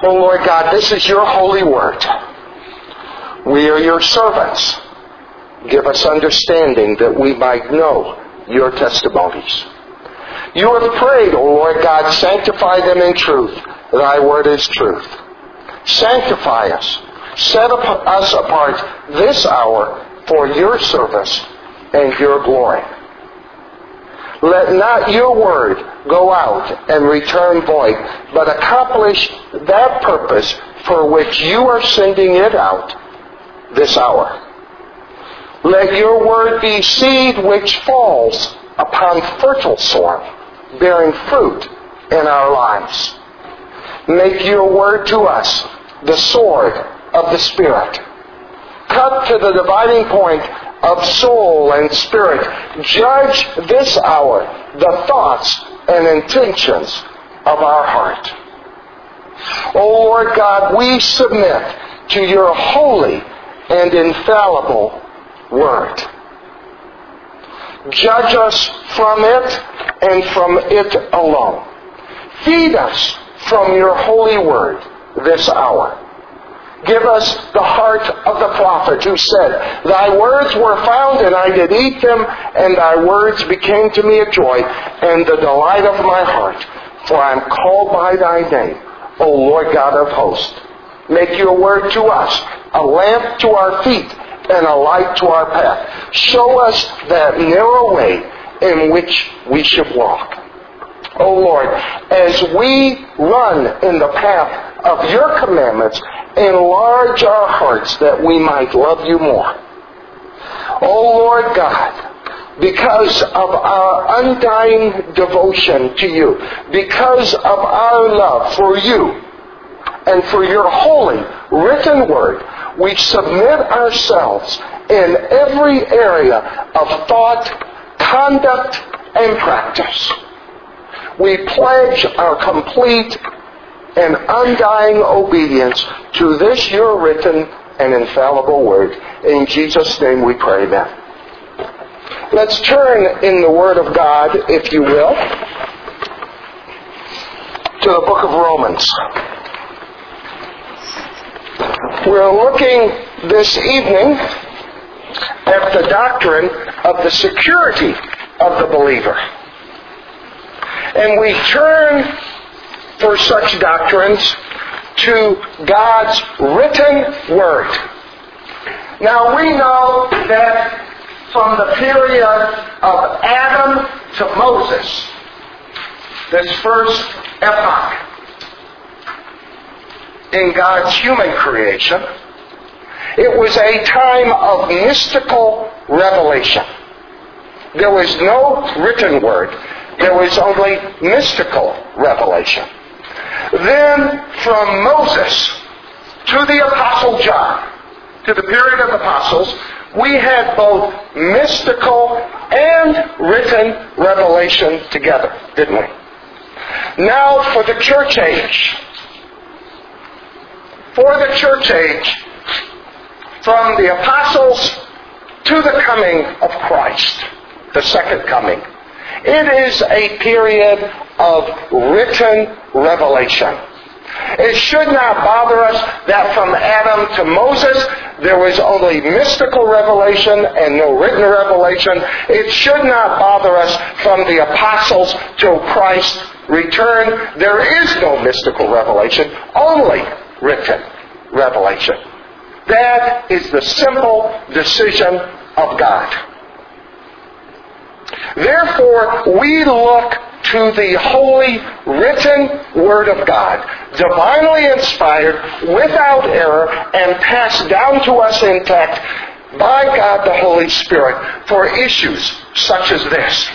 Oh Lord God, this is your holy word. We are your servants. Give us understanding that we might know your testimonies. You have prayed, O Lord God, sanctify them in truth. Thy word is truth. Sanctify us. Set us apart this hour for your service and your glory. Let not your word go out and return void, but accomplish that purpose for which you are sending it out this hour. Let your word be seed which falls upon fertile soil, bearing fruit in our lives. Make your word to us the sword of the Spirit. Cut to the dividing point of soul and spirit. Judge this hour the thoughts and intentions of our heart. O Lord God, we submit to your holy and infallible word. Judge us from it and from it alone. Feed us from your holy word this hour. Give us the heart of the prophet who said, Thy words were found, and I did eat them, and thy words became to me a joy and the delight of my heart. For I am called by thy name, O Lord God of hosts. Make your word to us a lamp to our feet and a light to our path. Show us that narrow way in which we should walk. O Lord, as we run in the path of your commandments, enlarge our hearts that we might love you more. O Lord God, because of our undying devotion to you, because of our love for you and for your holy written word, we submit ourselves in every area of thought, conduct, and practice. We pledge our complete and undying obedience to this your written and infallible word. In Jesus' name we pray, amen. Let's turn in the Word of God, if you will, to the book of Romans. We're looking this evening at the doctrine of the security of the believer. And we turn for such doctrines to God's written word. Now we know that from the period of Adam to Moses, this first epoch in God's human creation, it was a time of mystical revelation. There was no written word. There was only mystical revelation. Then from Moses to the Apostle John, to the period of apostles, we had both mystical and written revelation together, didn't we? Now for the church age. For the church age, from the apostles to the coming of Christ, the second coming, it is a period of written revelation. It should not bother us that from Adam to Moses there was only mystical revelation and no written revelation. It should not bother us from the apostles till Christ's return. There is no mystical revelation, only written revelation. That is the simple decision of God. Therefore, we look to the holy written Word of God, divinely inspired, without error, and passed down to us intact by God the Holy Spirit for issues such as this.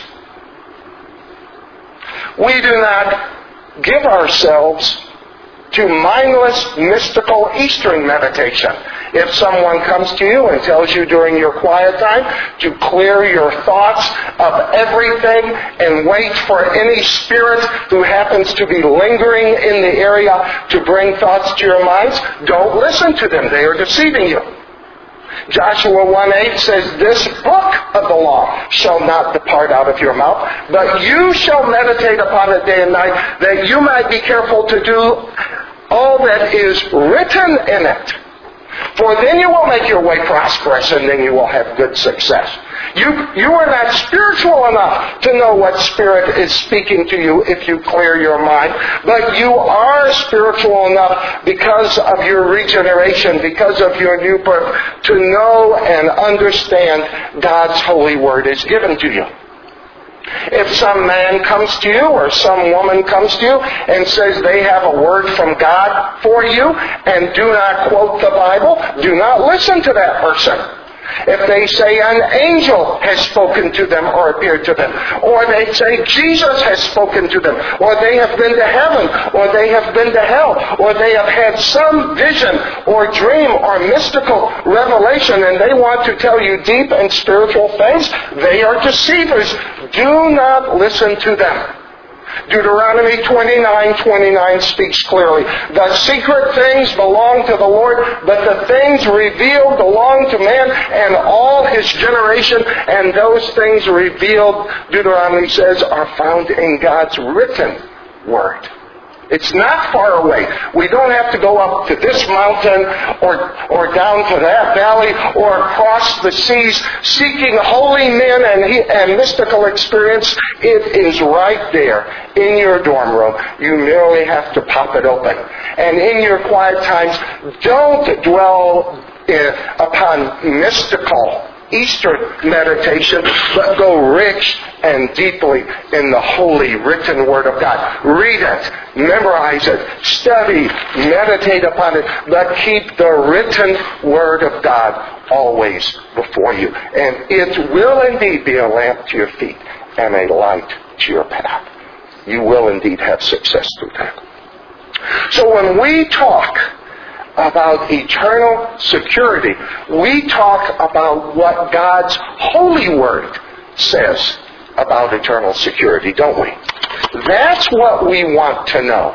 We do not give ourselves to mindless, mystical Eastern meditation. If someone comes to you and tells you during your quiet time to clear your thoughts of everything and wait for any spirit who happens to be lingering in the area to bring thoughts to your minds, don't listen to them. They are deceiving you. Joshua 1:8 says, This book of the law shall not depart out of your mouth, but you shall meditate upon it day and night, that you might be careful to do all that is written in it. For then you will make your way prosperous, and then you will have good success. You are not spiritual enough to know what Spirit is speaking to you if you clear your mind. But you are spiritual enough because of your regeneration, because of your new birth, to know and understand God's holy word is given to you. If some man comes to you or some woman comes to you and says they have a word from God for you and do not quote the Bible, do not listen to that person. If they say an angel has spoken to them or appeared to them, or they say Jesus has spoken to them, or they have been to heaven, or they have been to hell, or they have had some vision or dream or mystical revelation and they want to tell you deep and spiritual things, they are deceivers. Do not listen to them. Deuteronomy 29:29 speaks clearly. The secret things belong to the Lord, but the things revealed belong to man and all his generation. And those things revealed, Deuteronomy says, are found in God's written word. It's not far away. We don't have to go up to this mountain or down to that valley or across the seas seeking holy men and mystical experience. It is right there in your dorm room. You merely have to pop it open. And in your quiet times, don't dwell upon mystical Easter meditation, but go rich and deeply in the holy written Word of God. Read it, memorize it, study, meditate upon it, but keep the written Word of God always before you. And it will indeed be a lamp to your feet and a light to your path. You will indeed have success through that. So when we talk about eternal security, we talk about what God's holy word says about eternal security, don't we? That's what we want to know.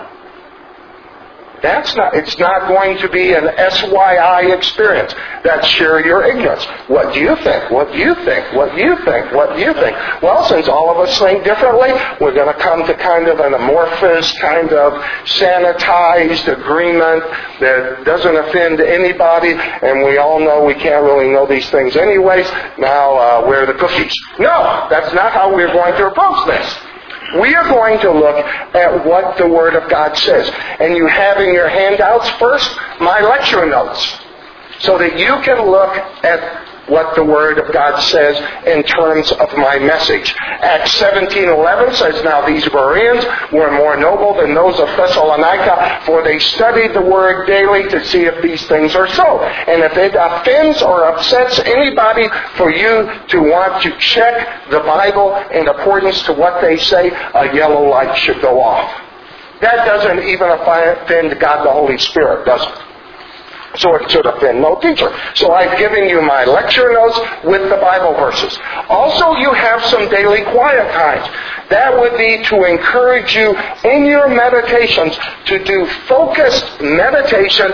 It's not going to be an SYI experience. That's share your ignorance. What do you think? What do you think? What do you think? What do you think? Well, since all of us think differently, we're going to come to kind of an amorphous, kind of sanitized agreement that doesn't offend anybody, and we all know we can't really know these things anyways. Now, where are the cookies? No, that's not how we're going to approach this. We are going to look at what the Word of God says. And you have in your handouts first my lecture notes, so that you can look at what the Word of God says in terms of my message. Acts 17:11 says, Now these Bereans were more noble than those of Thessalonica, for they studied the Word daily to see if these things are so. And if it offends or upsets anybody for you to want to check the Bible in accordance to what they say, a yellow light should go off. That doesn't even offend God the Holy Spirit, does it? So it should offend no teacher. So I've given you my lecture notes with the Bible verses. Also, you have some daily quiet times. That would be to encourage you in your meditations to do focused meditation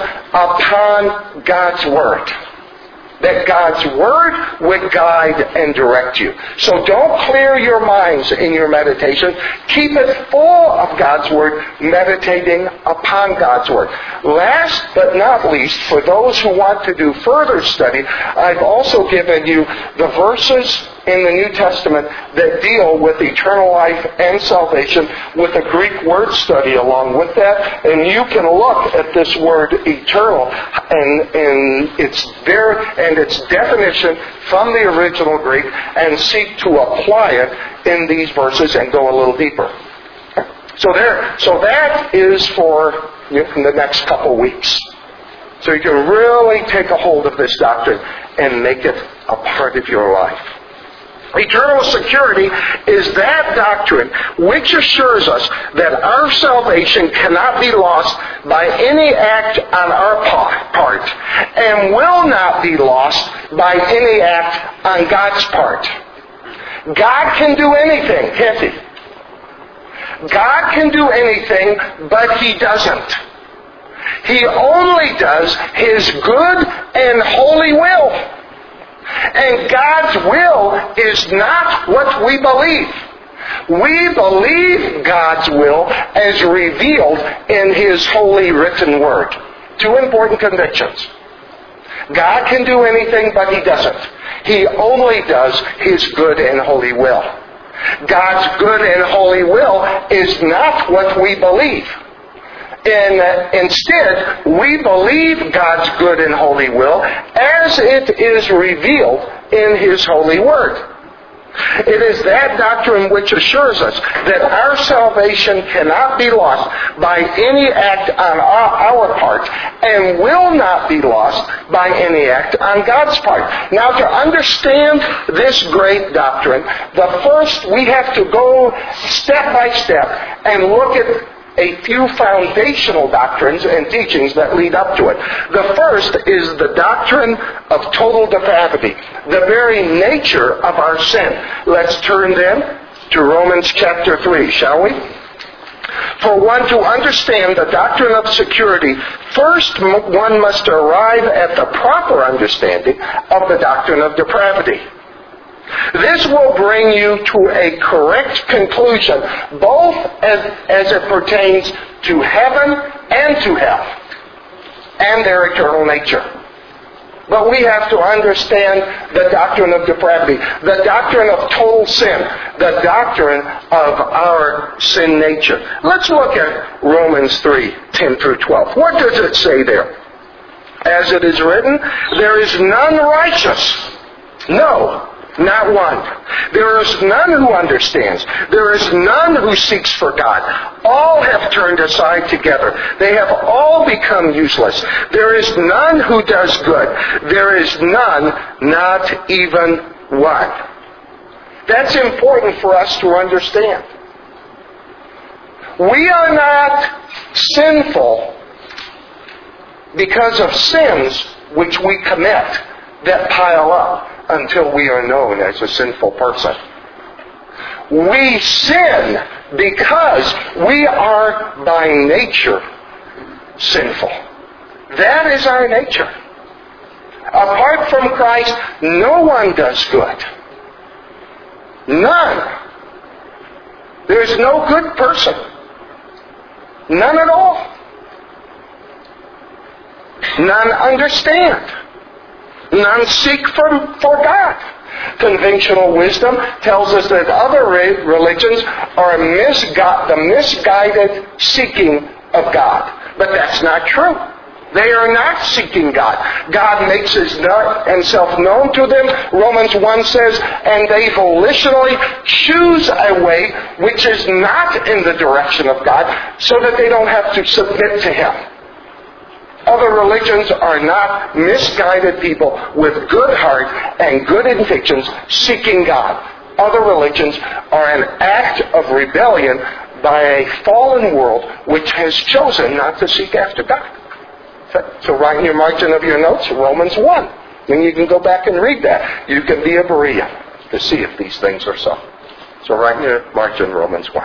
upon God's Word. That God's Word would guide and direct you. So don't clear your minds in your meditation. Keep it full of God's Word, meditating upon God's Word. Last but not least, for those who want to do further study, I've also given you the verses in the New Testament that deal with eternal life and salvation, with a Greek word study along with that. And you can look at this word eternal and its definition from the original Greek and seek to apply it in these verses and go a little deeper. So that is for the next couple weeks. So you can really take a hold of this doctrine and make it a part of your life. Eternal security is that doctrine which assures us that our salvation cannot be lost by any act on our part and will not be lost by any act on God's part. God can do anything, can't He? God can do anything, but He doesn't. He only does His good and holy will. And God's will is not what we believe. We believe God's will as revealed in His holy written word. Two important convictions. God can do anything, but He doesn't. He only does His good and holy will. God's good and holy will is not what we believe. And instead, we believe God's good and holy will as it is revealed in His holy word. It is that doctrine which assures us that our salvation cannot be lost by any act on our part and will not be lost by any act on God's part. Now, to understand this great doctrine, first we have to go step by step and look at a few foundational doctrines and teachings that lead up to it. The first is the doctrine of total depravity, the very nature of our sin. Let's turn then to Romans chapter 3, shall we? For one to understand the doctrine of security, first one must arrive at the proper understanding of the doctrine of depravity. This will bring you to a correct conclusion, both as it pertains to heaven and to hell, and their eternal nature. But we have to understand the doctrine of depravity, the doctrine of total sin, the doctrine of our sin nature. Let's look at Romans 3, 10 through 12. What does it say there? As it is written, there is none righteous. No. Not one. There is none who understands. There is none who seeks for God. All have turned aside together. They have all become useless. There is none who does good. There is none, not even one. That's important for us to understand. We are not sinful because of sins which we commit that pile up until we are known as a sinful person. We sin because we are by nature sinful. That is our nature. Apart from Christ, no one does good. None. There's no good person. None at all. None understand. None seek for God. Conventional wisdom tells us that other religions are the misguided seeking of God. But that's not true. They are not seeking God. God makes Himself known to them. Romans 1 says, and they volitionally choose a way which is not in the direction of God, so that they don't have to submit to Him. Other religions are not misguided people with good heart and good intentions seeking God. Other religions are an act of rebellion by a fallen world which has chosen not to seek after God. So write in your margin of your notes, Romans 1. Then you can go back and read that. You can be a Berean to see if these things are so. So write in your margin, Romans 1.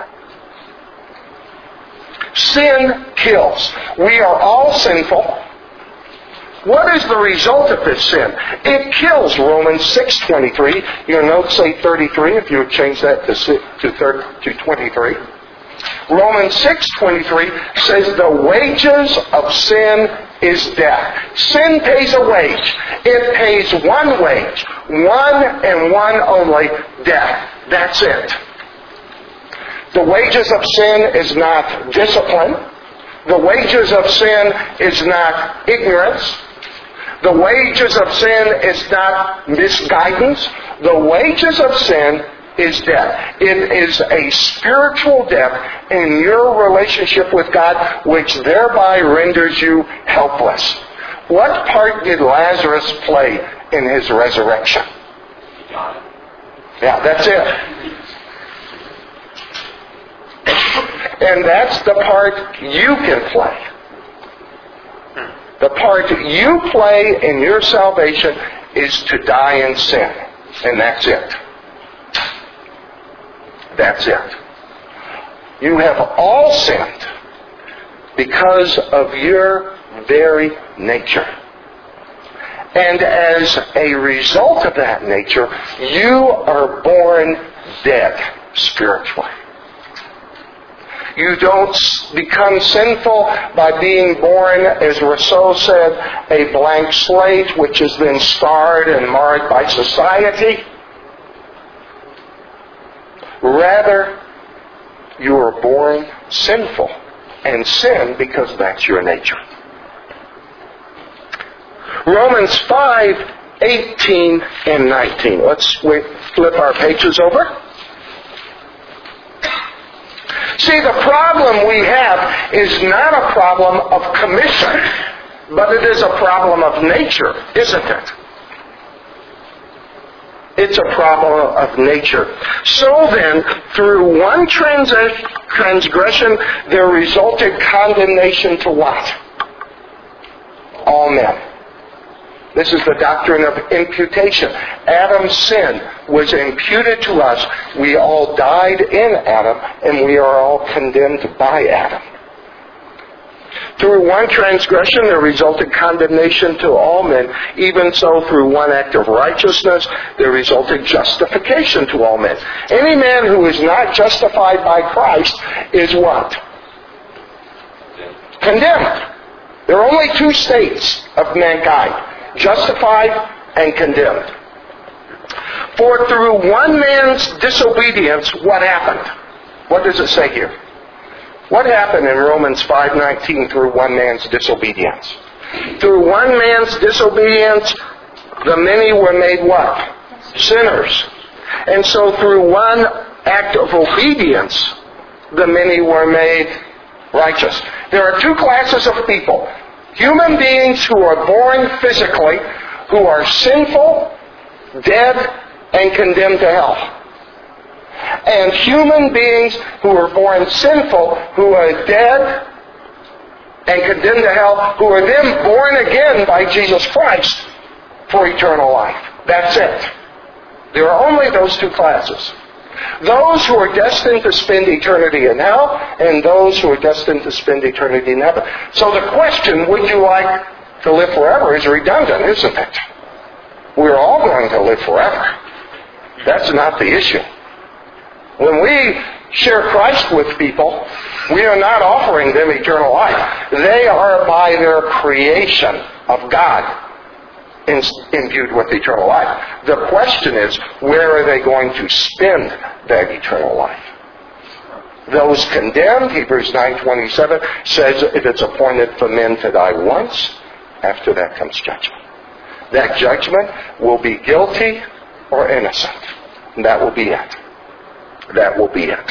Sin kills. We are all sinful. What is the result of this sin? It kills. Romans 6:23. Your notes say 33 if you would change that to 23. Romans 6:23 says the wages of sin is death. Sin pays a wage. It pays one wage. One and one only, death. That's it. The wages of sin is not discipline. The wages of sin is not ignorance. The wages of sin is not misguidance. The wages of sin is death. It is a spiritual death in your relationship with God, which thereby renders you helpless. What part did Lazarus play in his resurrection? Yeah, that's it. And that's the part you can play. The part you play in your salvation is to die in sin. And that's it. That's it. You have all sinned because of your very nature. And as a result of that nature, you are born dead spiritually. You don't become sinful by being born, as Rousseau said, a blank slate which has been scarred and marred by society. Rather, you are born sinful, and sin because that's your nature. Romans 5:18 and 19. Let's flip our pages over. See, the problem we have is not a problem of commission, but it is a problem of nature, isn't it? It's a problem of nature. So then, through one transgression, there resulted condemnation to what? All men. This is the doctrine of imputation. Adam's sin was imputed to us. We all died in Adam, and we are all condemned by Adam. Through one transgression, there resulted condemnation to all men. Even so, through one act of righteousness, there resulted justification to all men. Any man who is not justified by Christ is what? Condemned. There are only two states of mankind: justified and condemned. For through one man's disobedience, what happened? What does it say here? What happened in Romans 5:19 through one man's disobedience? Through one man's disobedience, the many were made what? Sinners. And so through one act of obedience, the many were made righteous. There are two classes of people. Human beings who are born physically, who are sinful, dead, and condemned to hell. And human beings who are born sinful, who are dead and condemned to hell, who are then born again by Jesus Christ for eternal life. That's it. There are only those two classes. Those who are destined to spend eternity in hell, and those who are destined to spend eternity in heaven. So the question, would you like to live forever, is redundant, isn't it? We're all going to live forever. That's not the issue. When we share Christ with people, we are not offering them eternal life. They are by their creation of God imbued with eternal life. The question is, where are they going to spend that eternal life? Those condemned, Hebrews 9:27 says it is appointed for men to die once. After that comes judgment. That judgment will be guilty or innocent. And that will be it. That will be it.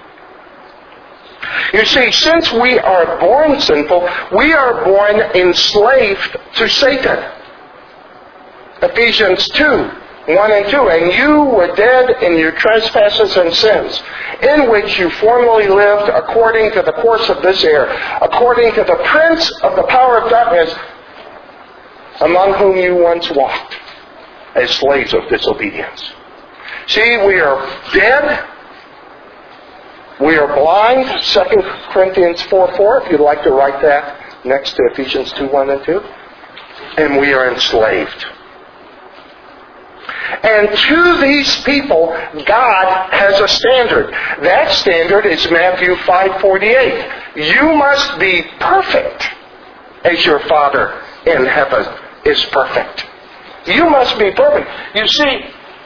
You see, since we are born sinful, we are born enslaved to Satan. Ephesians 2:1 and 2. And you were dead in your trespasses and sins, in which you formerly lived according to the course of this air, according to the prince of the power of darkness, among whom you once walked, as slaves of disobedience. See, we are dead. We are blind. 2 Corinthians 4:4, if you'd like to write that next to Ephesians 2:1 and 2. And we are enslaved. And to these people, God has a standard. That standard is Matthew 5:48. You must be perfect as your Father in heaven is perfect. You must be perfect. You see,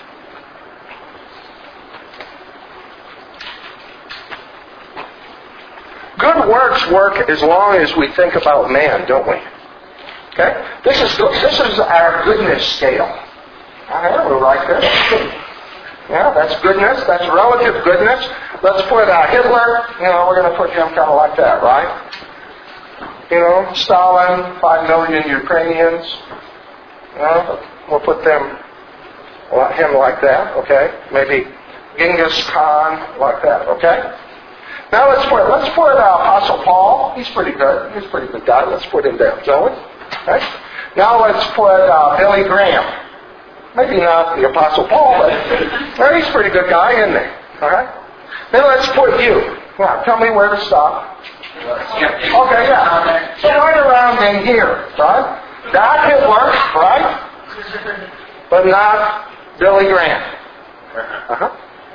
good works work as long as we think about man, don't we? Okay? This is our goodness scale. We're right there. Yeah, that's goodness. That's relative goodness. Let's put Hitler, we're going to put him kind of like that, right? Stalin, 5 million Ukrainians. We'll put him like that, okay? Maybe Genghis Khan like that, okay? Now let's put Apostle Paul. He's pretty good. He's a pretty good guy. Let's put him there, shall we? Okay? Now let's put Billy Graham. Maybe not the Apostle Paul, but he's a pretty good guy, isn't he? All right? Then let's put you. Now, tell me where to stop. Okay, yeah. So right around in here, right? Not Hitler, right? But not Billy Graham.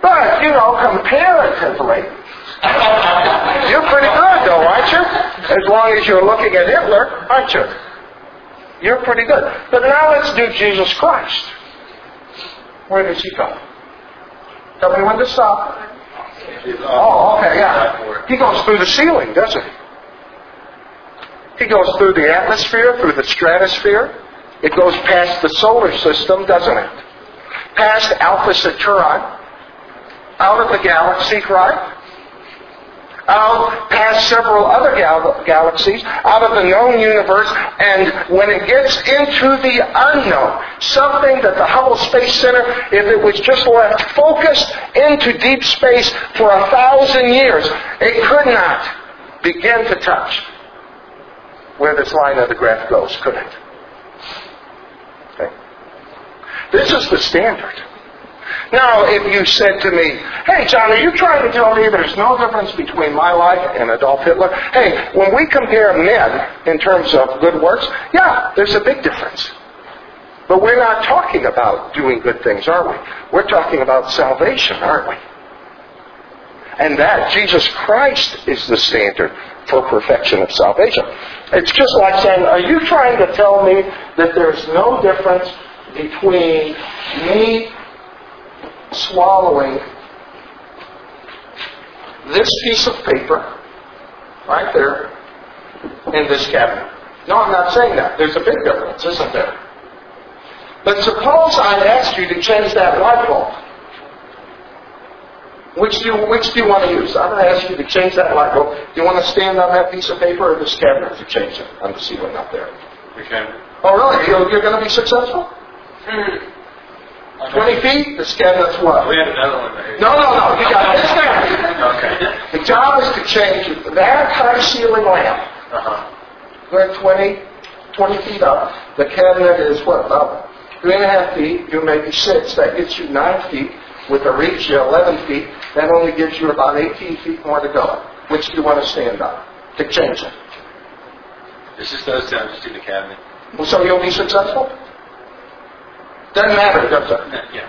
But, comparatively, you're pretty good, though, aren't you? As long as you're looking at Hitler, aren't you? You're pretty good. But now let's do Jesus Christ. Where does he go? Tell me when to stop. Oh, okay, yeah. He goes through the ceiling, doesn't he? He goes through the atmosphere, through the stratosphere. It goes past the solar system, doesn't it? Past Alpha Centauri, out of the galaxy, right? Out past several other galaxies, out of the known universe, and when it gets into the unknown, something that the Hubble Space Center, if it was just left focused into deep space for 1,000 years, it could not begin to touch where this line of the graph goes, could it? Okay. This is the standard. Now, if you said to me, hey, John, are you trying to tell me there's no difference between my life and Adolf Hitler? Hey, when we compare men in terms of good works, yeah, there's a big difference. But we're not talking about doing good things, are we? We're talking about salvation, aren't we? And that, Jesus Christ is the standard for perfection of salvation. It's just like saying, are you trying to tell me that there's no difference between me swallowing this piece of paper right there in this cabinet? No, I'm not saying that. There's a big difference, isn't there? But suppose I asked you to change that light bulb. Which do you want to use? I'm going to ask you to change that light bulb. Do you want to stand on that piece of paper or this cabinet to change it on the ceiling up there? Okay. Oh, really? You're going to be successful? 20 feet? This cabinet's what? We have another one there. No. You got this cabinet. Okay. The job is to change that high ceiling lamp. We're 20 feet up. The cabinet is what? About 3.5 feet. You may be 6. That gets you 9 feet. With a reach of 11 feet, that only gives you about 18 feet more to go. Which do you want to stand on to change it? This just does sound just in the cabinet. Well, so you'll be successful? Doesn't matter, does it? Yeah.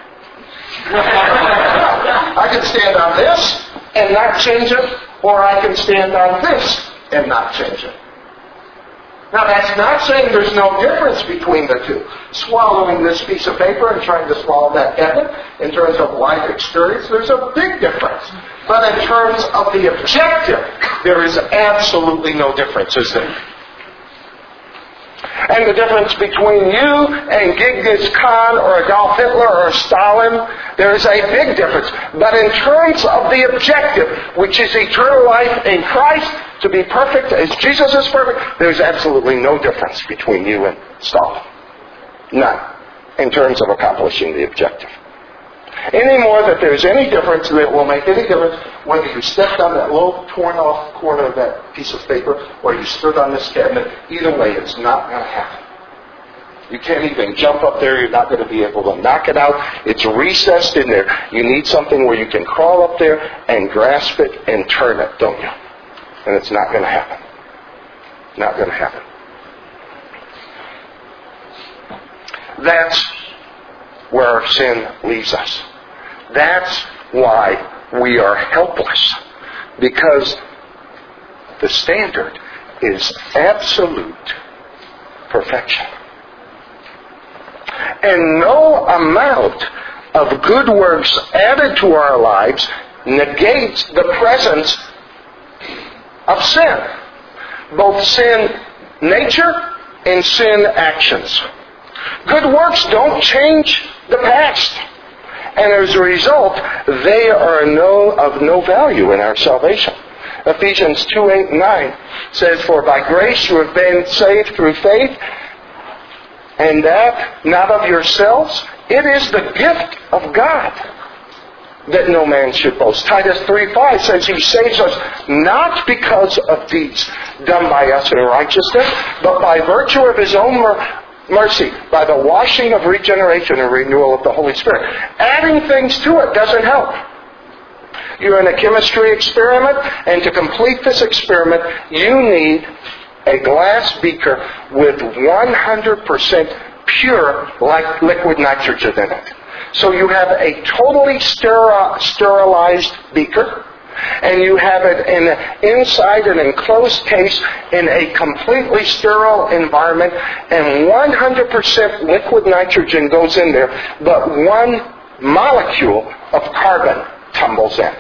I can stand on this and not change it, or I can stand on this and not change it. Now, that's not saying there's no difference between the two. Swallowing this piece of paper and trying to swallow that cabinet, in terms of life experience, there's a big difference. But in terms of the objective, there is absolutely no difference, is there? And the difference between you and Genghis Khan or Adolf Hitler or Stalin, there is a big difference. But in terms of the objective, which is eternal life in Christ, to be perfect as Jesus is perfect, there's absolutely no difference between you and Stalin. None. In terms of accomplishing the objective. Any more that there's any difference that will make any difference whether you stepped on that little torn off corner of that piece of paper or you stood on this cabinet, either way it's not going to happen. You can't even jump up there, you're not going to be able to knock it out. It's recessed in there. You need something where you can crawl up there and grasp it and turn it, don't you? And it's not going to happen. Not going to happen. That's where our sin leaves us. That's why we are helpless. Because the standard is absolute perfection. And no amount of good works added to our lives negates the presence of sin. Both sin nature and sin actions. Good works don't change the past. And as a result, they are of no value in our salvation. Ephesians 2:8-9 says, "For by grace you have been saved through faith, and that not of yourselves. It is the gift of God, that no man should boast." Titus 3:5 says He saves us not because of deeds done by us in righteousness, but by virtue of His own mercy, by the washing of regeneration and renewal of the Holy Spirit. Adding things to it doesn't help. You're in a chemistry experiment, and to complete this experiment, you need a glass beaker with 100% pure liquid nitrogen in it. So you have a totally sterilized beaker, and you have it inside an enclosed case in a completely sterile environment, and 100% liquid nitrogen goes in there, but one molecule of carbon tumbles in.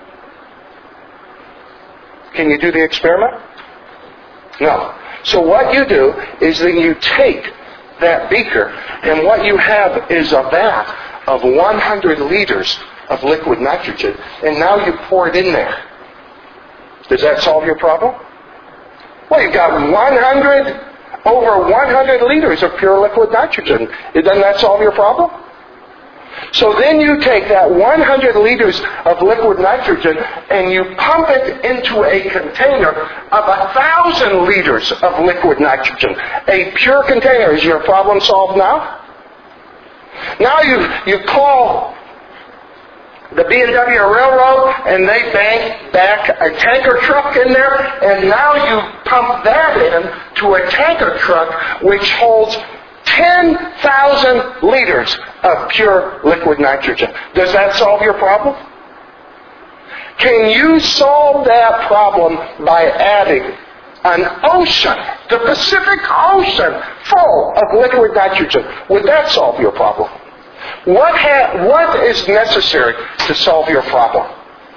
Can you do the experiment? No. So what you do is then you take that beaker, and what you have is a vat of 100 liters of liquid nitrogen, and now you pour it in there. Does that solve your problem? Well, you've got over 100 liters of pure liquid nitrogen. Doesn't that solve your problem? So then you take that 100 liters of liquid nitrogen and you pump it into a container of 1,000 liters of liquid nitrogen. A pure container. Is your problem solved now? Now you call the B&W Railroad and they bank back a tanker truck in there, and now you pump that in to a tanker truck which holds 10,000 liters of pure liquid nitrogen. Does that solve your problem? Can you solve that problem by adding an ocean, the Pacific Ocean, full of liquid nitrogen? Would that solve your problem? What is necessary to solve your problem?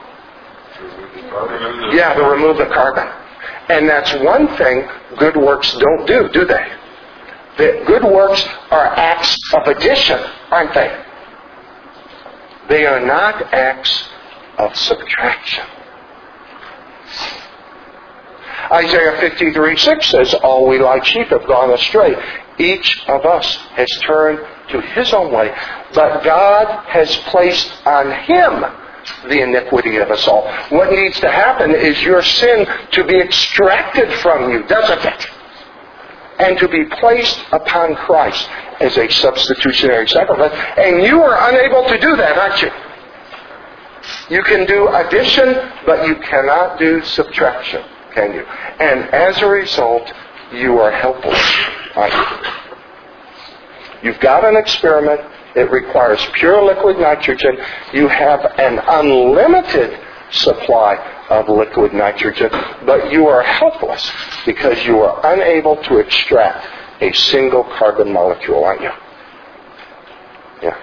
Yeah, to remove the carbon. And that's one thing good works don't do they? The good works are acts of addition, aren't they? They are not acts of subtraction. Isaiah 53:6 says, "All we like sheep have gone astray. Each of us has turned to his own way. But God has placed on him the iniquity of us all." What needs to happen is your sin to be extracted from you, doesn't it? And to be placed upon Christ as a substitutionary sacrifice. And you are unable to do that, aren't you? You can do addition, but you cannot do subtraction, can you? And as a result, you are helpless, aren't you? You've got an experiment. It requires pure liquid nitrogen. You have an unlimited supply of liquid nitrogen, but you are helpless because you are unable to extract a single carbon molecule, aren't you? Yeah.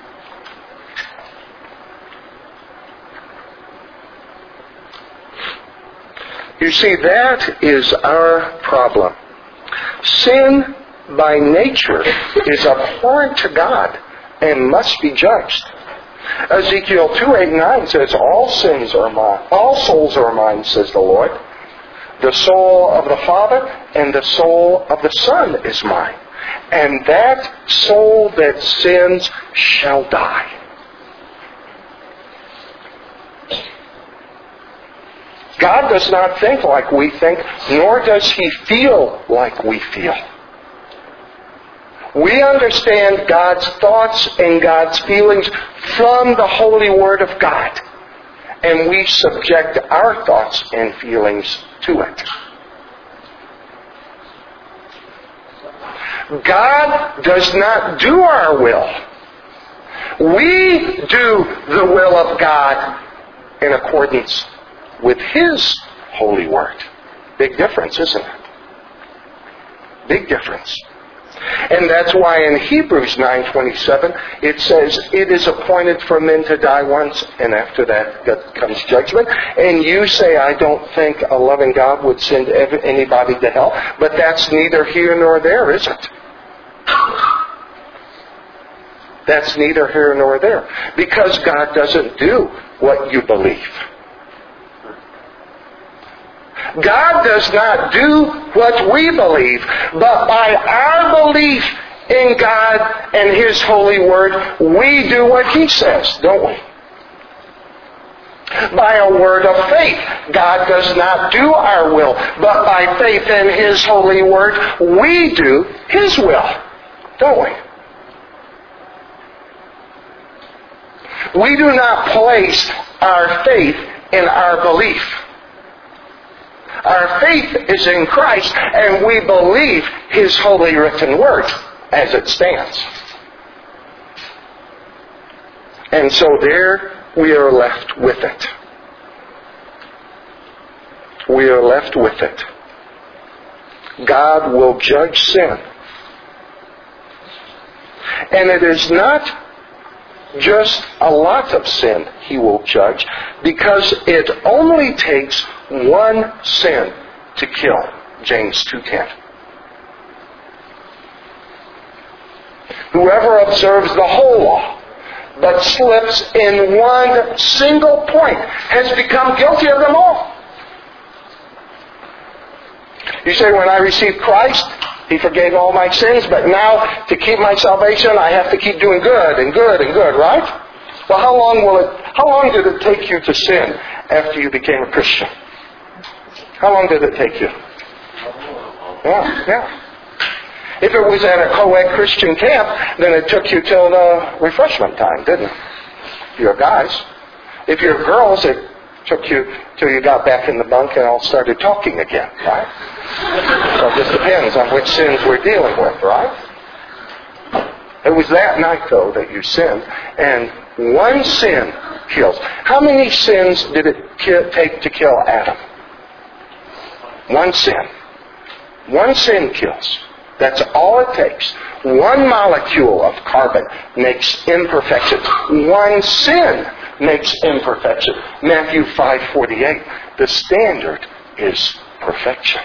You see, that is our problem. Sin by nature is abhorrent to God and must be judged. Ezekiel 2:8-9 says, "All sins are mine, all souls are mine, says the Lord. The soul of the Father and the soul of the Son is mine. And that soul that sins shall die." God does not think like we think, nor does he feel like we feel. We understand God's thoughts and God's feelings from the Holy Word of God. And we subject our thoughts and feelings to it. God does not do our will. We do the will of God in accordance with His holy word. Big difference, isn't it? Big difference. And that's why in Hebrews 9:27 it says, "It is appointed for men to die once, and after that comes judgment." And you say, "I don't think a loving God would send anybody to hell." But that's neither here nor there, is it? That's neither here nor there. Because God doesn't do what you believe. God does not do what we believe, but by our belief in God and His holy word, we do what He says, don't we? By a word of faith, God does not do our will, but by faith in His holy word, we do His will, don't we? We do not place our faith in our belief. Our faith is in Christ, and we believe His holy written word as it stands. And so there we are left with it. We are left with it. God will judge sin. And it is not just a lot of sin He will judge, because it only takes one sin to kill. James 2:10. Whoever observes the whole law, but slips in one single point, has become guilty of them all. You say, when I received Christ, He forgave all my sins, but now to keep my salvation, I have to keep doing good and good and good, right? Well, how long did it take you to sin after you became a Christian? How long did it take you? Yeah. If it was at a co-ed Christian camp, then it took you till the refreshment time, didn't it? If you're guys. If you're girls, it took you till you got back in the bunk and all started talking again, right? So it just depends on which sins we're dealing with, right? It was that night, though, that you sinned, and one sin kills. How many sins did it take to kill Adam? One sin. One sin kills. That's all it takes. One molecule of carbon makes imperfection. One sin makes imperfection. Matthew 5:48. The standard is perfection.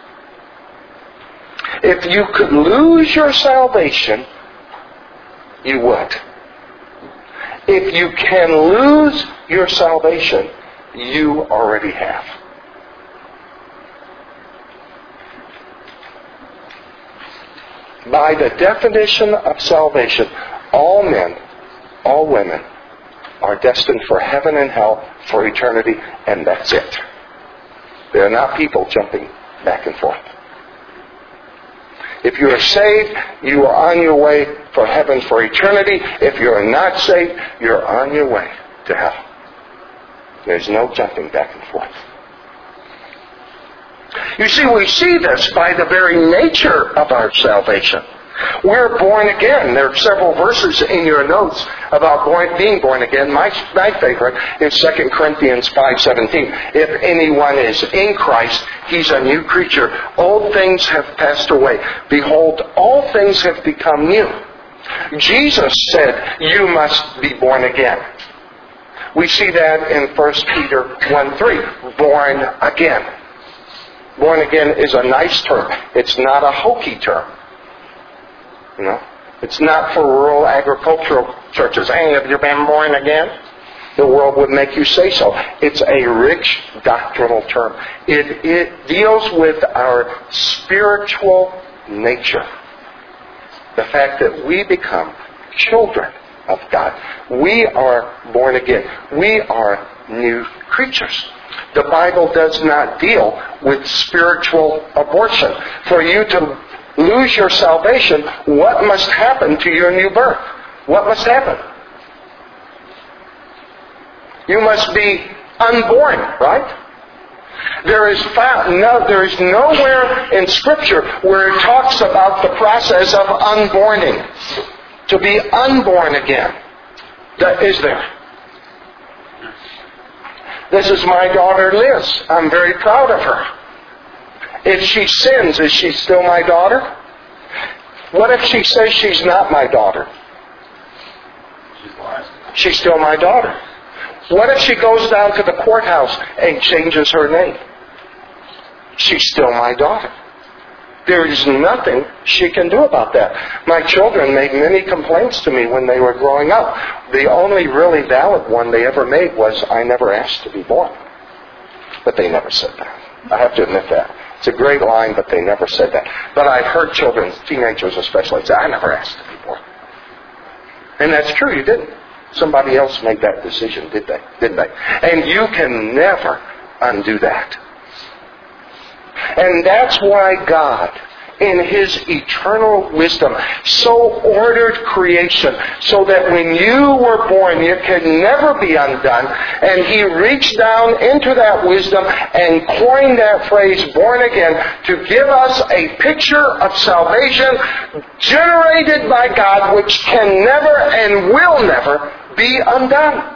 If you could lose your salvation, you would. If you can lose your salvation, you already have. By the definition of salvation, all men, all women are destined for heaven and hell for eternity, and that's it. They are not people jumping back and forth. If you are saved, you are on your way for heaven for eternity. If you are not saved, you're on your way to hell. There's no jumping back and forth. You see, we see this by the very nature of our salvation. We're born again. There are several verses in your notes about being born again. My favorite is 2 Corinthians 5:17. If anyone is in Christ, he's a new creature. Old things have passed away. Behold, all things have become new. Jesus said, you must be born again. We see that in 1 Peter 1:3. Born again. Born again is a nice term. It's not a hokey term. You know, it's not for rural agricultural churches. Hey, have you been born again? The world would make you say so. It's a rich doctrinal term. It deals with our spiritual nature. The fact that we become children of God. We are born again. We are new creatures. The Bible does not deal with spiritual abortion. For you to lose your salvation, what must happen to your new birth? What must happen? You must be unborn, right? There is nowhere in Scripture where it talks about the process of unborning. To be unborn again. Is there? This is my daughter Liz. I'm very proud of her. If she sins, is she still my daughter? What if she says she's not my daughter? She's still my daughter. What if she goes down to the courthouse and changes her name? She's still my daughter. There is nothing she can do about that. My children made many complaints to me when they were growing up. The only really valid one they ever made was, I never asked to be born. But they never said that. I have to admit that. It's a great line, but they never said that. But I've heard children, teenagers especially, say, I never asked to be born. And that's true, you didn't. Somebody else made that decision, didn't they? And you can never undo that. And that's why God, in His eternal wisdom, so ordered creation so that when you were born, you could never be undone. And He reached down into that wisdom and coined that phrase, born again, to give us a picture of salvation generated by God, which can never and will never be undone.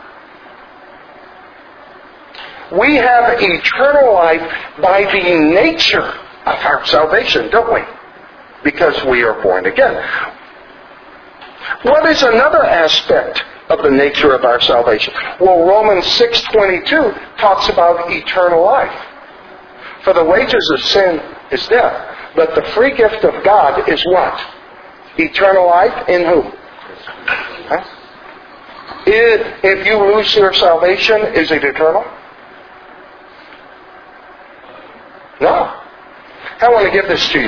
We have eternal life by the nature of our salvation, don't we? Because we are born again. What is another aspect of the nature of our salvation? Well, Romans 6:22 talks about eternal life. For the wages of sin is death, but the free gift of God is what? Eternal life in who? Huh? If you lose your salvation, is it eternal? No. I want to give this to you.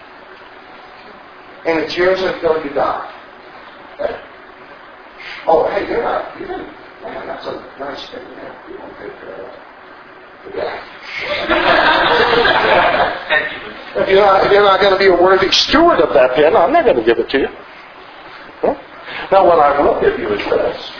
And it's yours until you die. Okay? Oh, hey, you didn't. Man, that's a nice thing. Man. You don't take care of that. If you're not going to be a worthy steward of that pen, I'm not going to give it to you. Huh? Now, what I will give you is this.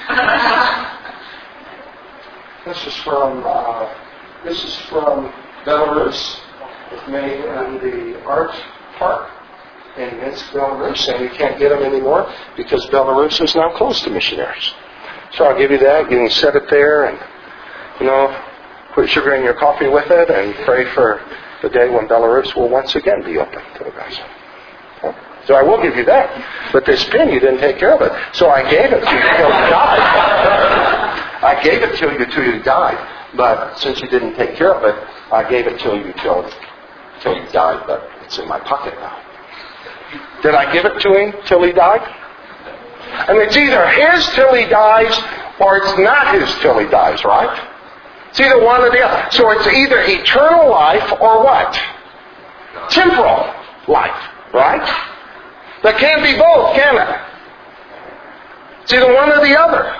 This is from Belarus. It's made in the art park in Minsk, Belarus, and you can't get them anymore because Belarus is now closed to missionaries. So I'll give you that. You can set it there and, put sugar in your coffee with it and pray for the day when Belarus will once again be open to the gospel. Okay? So I will give you that. But this pin, you didn't take care of it. So I gave it to you till you died. I gave it to you till you died. But since you didn't take care of it, I gave it till you died. But it's in my pocket now. Did I give it to him till he died? And it's either his till he dies or it's not his till he dies, right? It's either one or the other. So it's either eternal life or what? Temporal life, right? That can't be both, can it? It's either one or the other.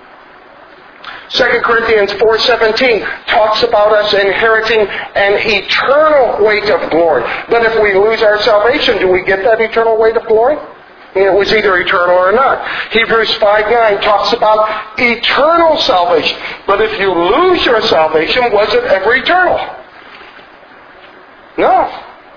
2 Corinthians 4:17 talks about us inheriting an eternal weight of glory. But if we lose our salvation, do we get that eternal weight of glory? It was either eternal or not. Hebrews 5:9 talks about eternal salvation. But if you lose your salvation, was it ever eternal? No.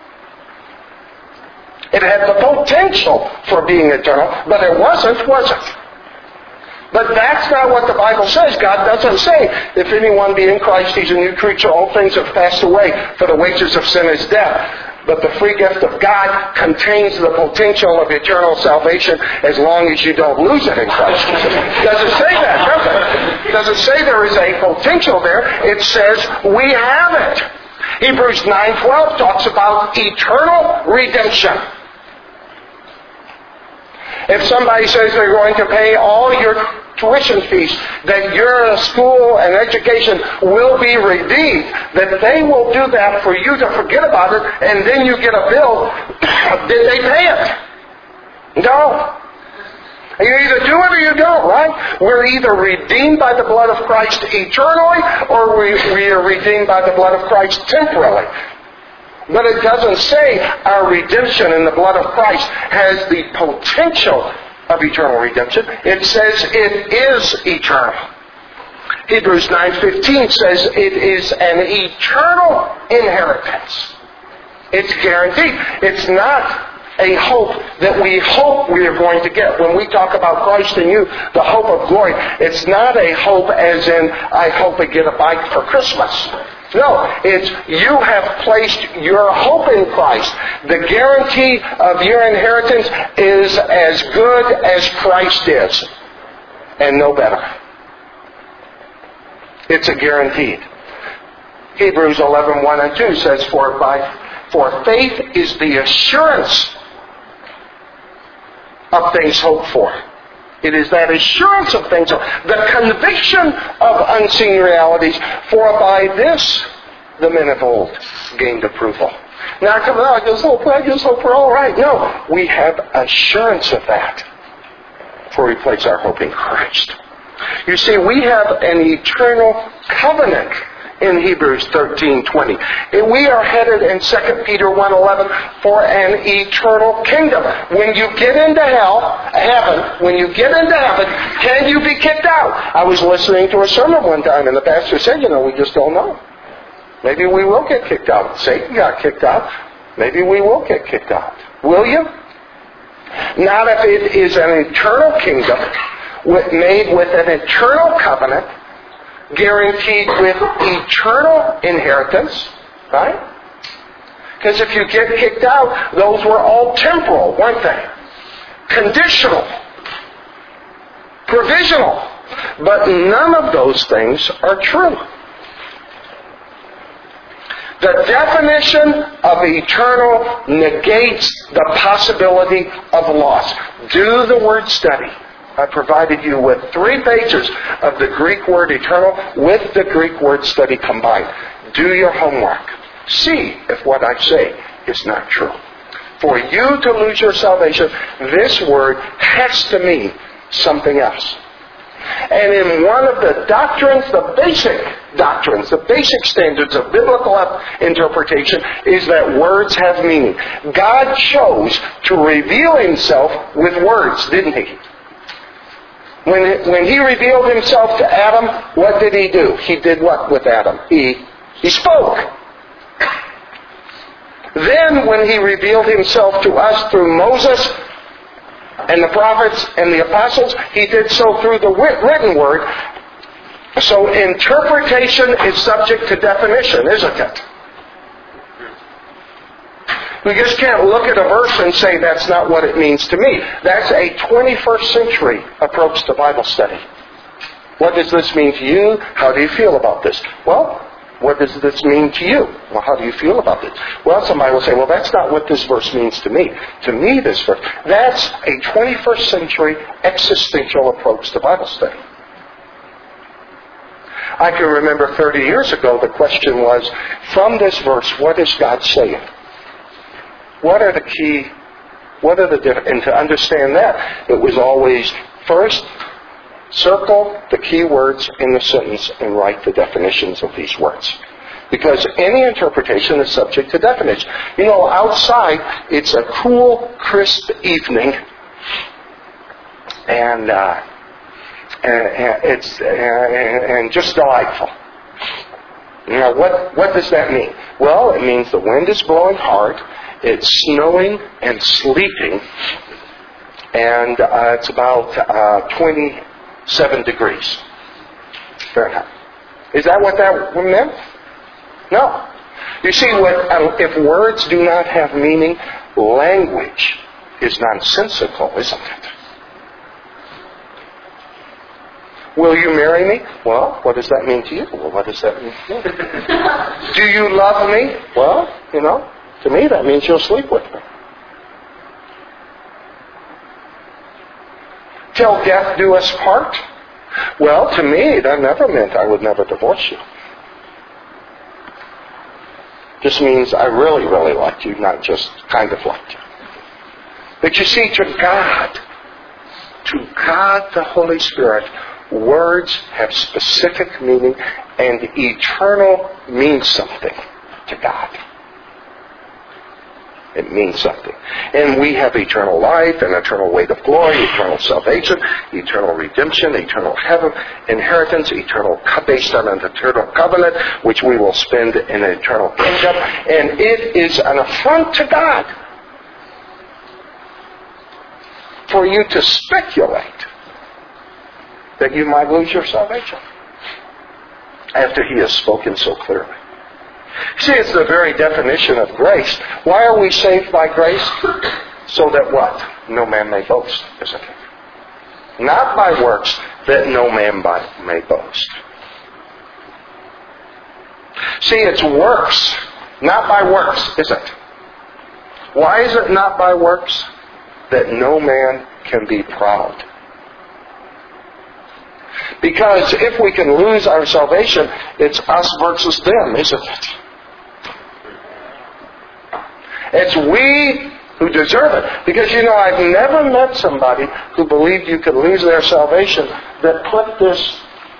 It had the potential for being eternal, but it wasn't, was it? But that's not what the Bible says. God doesn't say, if anyone be in Christ, he's a new creature. All things have passed away, for the wages of sin is death. But the free gift of God contains the potential of eternal salvation as long as you don't lose it in Christ. Doesn't say that, does it? Doesn't say there is a potential there. It says we have it. Hebrews 9:12 talks about eternal redemption. If somebody says they're going to pay all your tuition fees, that your school and education will be redeemed, that they will do that for you to forget about it, and then you get a bill, did they pay it? No. You either do it or you don't, right? We're either redeemed by the blood of Christ eternally, or we are redeemed by the blood of Christ temporally. But it doesn't say our redemption in the blood of Christ has the potential of eternal redemption. It says it is eternal. Hebrews 9:15 says it is an eternal inheritance. It's guaranteed. It's not a hope that we hope we are going to get. When we talk about Christ in you, the hope of glory, it's not a hope as in, I hope I get a bike for Christmas. No, it's you have placed your hope in Christ. The guarantee of your inheritance is as good as Christ is, and no better. It's a guaranteed. Hebrews 11:1 and 2 says, For faith is the assurance of things hoped for. It is that assurance of things, the conviction of unseen realities, for by this the men of old gained approval. Now, come on, I just hope we're all right. No, we have assurance of that, for we place our hope in Christ. You see, we have an eternal covenant in Hebrews 13:20. We are headed in 2 Peter 1:11 for an eternal kingdom. When you get into heaven, can you be kicked out? I was listening to a sermon one time, and the pastor said, we just don't know. Maybe we will get kicked out. Satan got kicked out. Maybe we will get kicked out. Will you? Not if it is an eternal kingdom made with an eternal covenant, guaranteed with eternal inheritance, right? Because if you get kicked out, those were all temporal, weren't they? Conditional, provisional. But none of those things are true. The definition of eternal negates the possibility of loss. Do the word study. I provided you with 3 pages of the Greek word eternal with the Greek word study combined. Do your homework. See if what I say is not true. For you to lose your salvation, this word has to mean something else. And in one of the doctrines, the basic standards of biblical interpretation is that words have meaning. God chose to reveal Himself with words, didn't He? When He revealed Himself to Adam, what did He do? He did what with Adam? He spoke. Then when He revealed Himself to us through Moses and the prophets and the apostles, He did so through the written word. So interpretation is subject to definition, isn't it? We just can't look at a verse and say that's not what it means to me. That's a 21st century approach to Bible study. What does this mean to you? How do you feel about this? Well, what does this mean to you? Well, how do you feel about it? Well, somebody will say, well, that's not what this verse means to me. To me, this verse. That's a 21st century existential approach to Bible study. I can remember 30 years ago, the question was, from this verse, what is God saying? What are the and to understand that, it was always, first, circle the key words in the sentence and write the definitions of these words. Because any interpretation is subject to definition. You know, outside, it's a cool, crisp evening, and it's just delightful. Now, what does that mean? Well, it means the wind is blowing hard, it's snowing and sleeting, and it's about 27 degrees Fahrenheit. Is that what that meant? No. You see, if words do not have meaning, language is nonsensical, isn't it? Will you marry me? Well, what does that mean to you? Well, what does that mean to me? Do you love me? Well, to me that means you'll sleep with me. Till death do us part? Well, to me, that never meant I would never divorce you. Just means I really, really liked you, not just kind of liked you. But you see, to God the Holy Spirit, words have specific meaning, and eternal means something to God. It means something. And we have eternal life, an eternal weight of glory, eternal salvation, eternal redemption, eternal heaven, inheritance, based on an eternal covenant, which we will spend in an eternal kingdom. And it is an affront to God for you to speculate that you might lose your salvation after He has spoken so clearly. See, it's the very definition of grace. Why are we saved by grace? So that what? No man may boast, isn't it? Not by works, that no man may boast. See, it's works, not by works, is it? Why is it not by works? That no man can be proud. Because if we can lose our salvation, it's us versus them, isn't it? It's we who deserve it. Because, I've never met somebody who believed you could lose their salvation that put this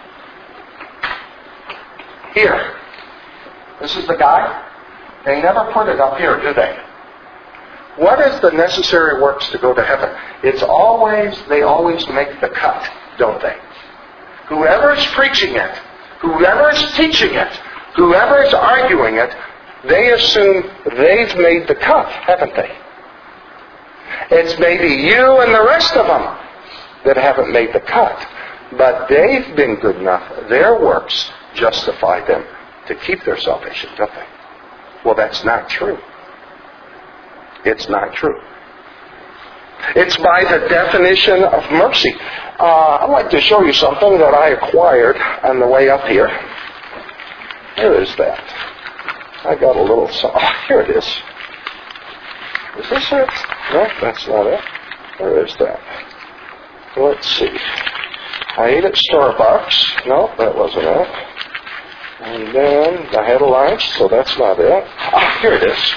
here. This is the guy. They never put it up here, do they? What is the necessary works to go to heaven? They always make the cut, don't they? Whoever is preaching it, whoever is teaching it, whoever is arguing it, they assume they've made the cut, haven't they? It's maybe you and the rest of them that haven't made the cut. But they've been good enough. Their works justify them to keep their salvation, don't they? Well, that's not true. It's not true. It's by the definition of mercy. I'd like to show you something that I acquired on the way up here. Where is that? I got a little... here it is. Is this it? No, that's not it. Where is that? Let's see. I ate at Starbucks. No, that wasn't it. And then I had a lunch, so that's not it. Here it is.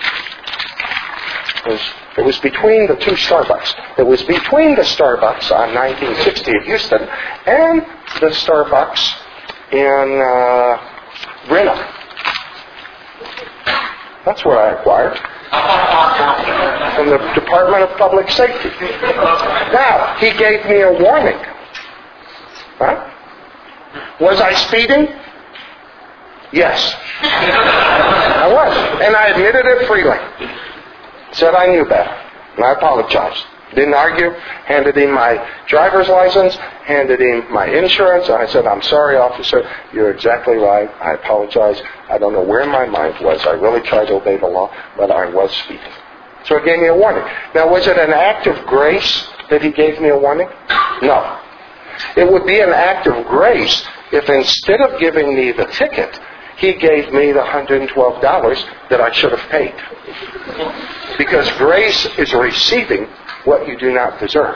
It was between the two Starbucks. It was between the Starbucks on 1960 at Houston and the Starbucks in Brenham. That's where I acquired. From the Department of Public Safety. Now, he gave me a warning. Huh? Was I speeding? Yes. I was. And I admitted it freely. Said I knew better. And I apologized. Didn't argue. Handed him my driver's license. Handed him my insurance. And I said, I'm sorry, officer. You're exactly right. I apologize. I don't know where my mind was. I really tried to obey the law, but I was speeding. So he gave me a warning. Now, was it an act of grace that he gave me a warning? No. It would be an act of grace if instead of giving me the ticket, he gave me the $112 that I should have paid. Because grace is receiving what you do not deserve.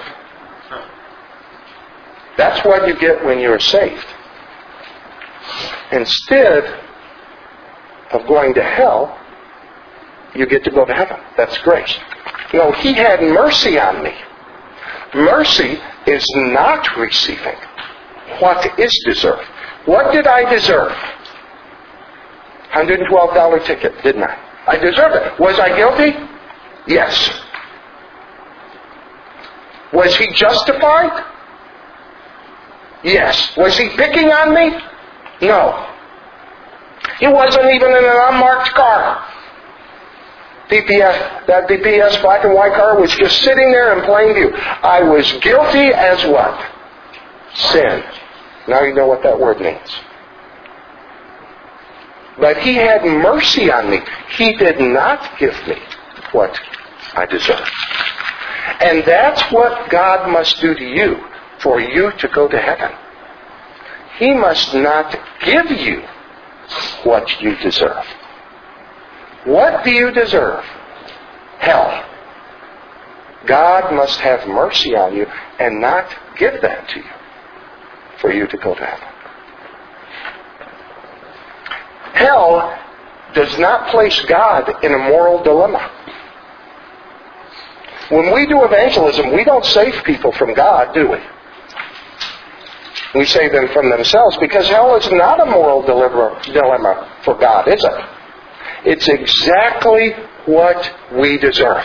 That's what you get when you're saved. Instead of going to hell, you get to go to heaven. That's grace. No, he had mercy on me. Mercy is not receiving what is deserved. What did I deserve? $112 ticket, didn't I? I deserved it. Was I guilty? Yes. Was he justified? Yes. Was he picking on me? No. He wasn't even in an unmarked car. That DPS black and white car was just sitting there in plain view. I was guilty as what? Sin. Now you know what that word means. But he had mercy on me. He did not give me what I deserved. And that's what God must do to you for you to go to heaven. He must not give you what you deserve. What do you deserve? Hell. God must have mercy on you and not give that to you for you to go to heaven. Hell does not place God in a moral dilemma. When we do evangelism, we don't save people from God, do we? We save them from themselves, because hell is not a moral dilemma for God, is it? It's exactly what we deserve.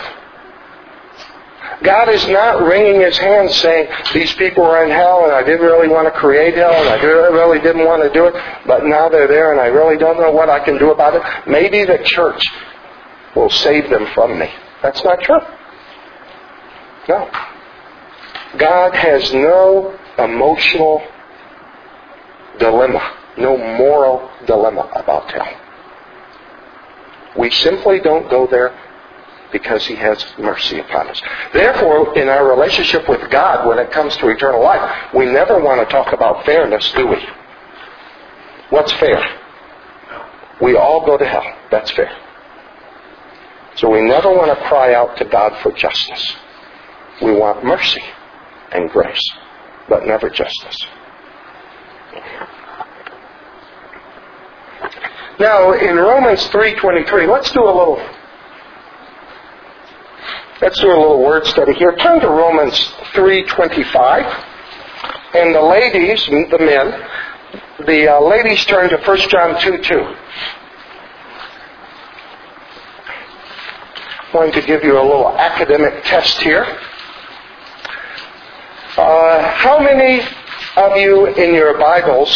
God is not wringing his hands saying, these people are in hell and I didn't really want to create hell and I really didn't want to do it, but now they're there and I really don't know what I can do about it. Maybe the church will save them from me. That's not true. No. God has no emotional dilemma, no moral dilemma about hell. We simply don't go there because he has mercy upon us. Therefore, in our relationship with God, when it comes to eternal life, we never want to talk about fairness, do we? What's fair? We all go to hell. That's fair. So we never want to cry out to God for justice. We want mercy and grace, but never justice. Now, in Romans 3:23, let's do a little word study here. Turn to Romans 3:25, and the ladies, the men, the ladies turn to 1 John 2:2. I'm going to give you a little academic test here. How many of you in your Bibles,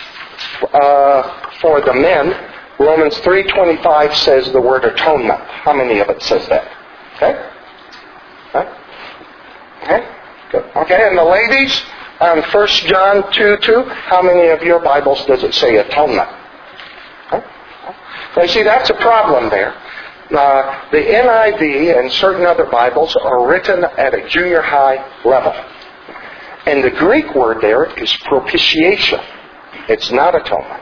for the men, Romans 3:25 says the word atonement? How many of it says that? Okay? Huh? Okay? Good. All Okay, and the ladies, on 1 John 2:2, how many of your Bibles does it say atonement? Huh? Now, you see, that's a problem there. The NIV and certain other Bibles are written at a junior high level. And the Greek word there is propitiation. It's not atonement.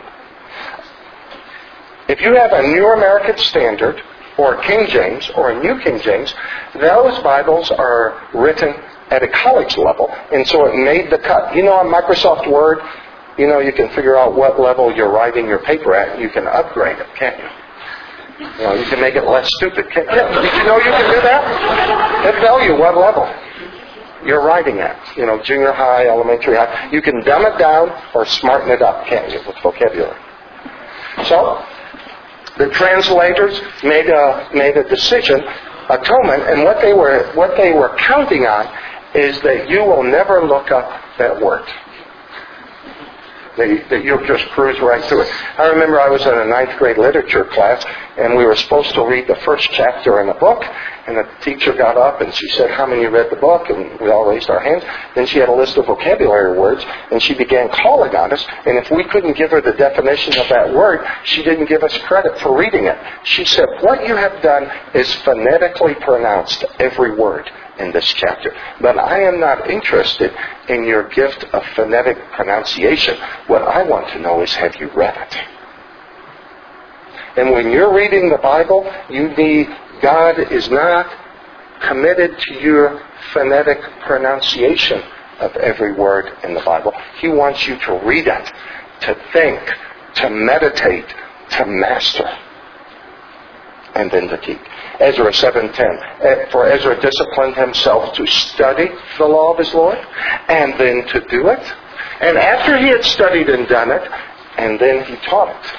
If you have a New American Standard, or a King James, or a New King James, those Bibles are written at a college level. And so it made the cut. You know, on Microsoft Word, you know, you can figure out what level you're writing your paper at, and you can upgrade it, can't you? You know, you can make it less stupid. Did you know you can do that? It'll tell you what level you're writing at. You know, junior high, elementary high. You can dumb it down or smarten it up, can't you, with vocabulary? So, the translators made a decision, atonement, and what they were counting on is that you will never look up that word. That you'll just cruise right through it. I remember I was in a 9th grade literature class, and we were supposed to read the first chapter in a book, and the teacher got up and she said, "How many read the book?" And we all raised our hands. Then she had a list of vocabulary words, and she began calling on us, and if we couldn't give her the definition of that word, she didn't give us credit for reading it. She said, "What you have done is phonetically pronounced every word in this chapter. But I am not interested in your gift of phonetic pronunciation. What I want to know is, have you read it?" And when you're reading the Bible, God is not committed to your phonetic pronunciation of every word in the Bible. He wants you to read it, to think, to meditate, to master, and then to keep. Ezra 7:10. For Ezra disciplined himself to study the law of his Lord, and then to do it. And after he had studied and done it, and then he taught it.